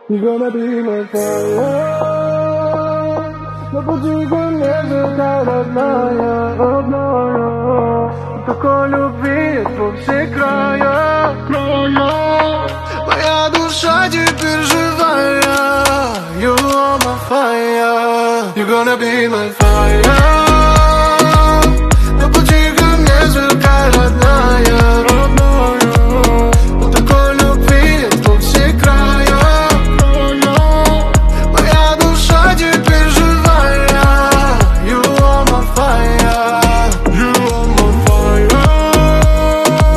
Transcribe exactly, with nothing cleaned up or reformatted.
You're gonna be my fire. Но потихоньку такая родная, родная. Такой любви во все края, края. Моя душа теперь живая. You are my fire. You're gonna be my fire. Но потихоньку такая родная.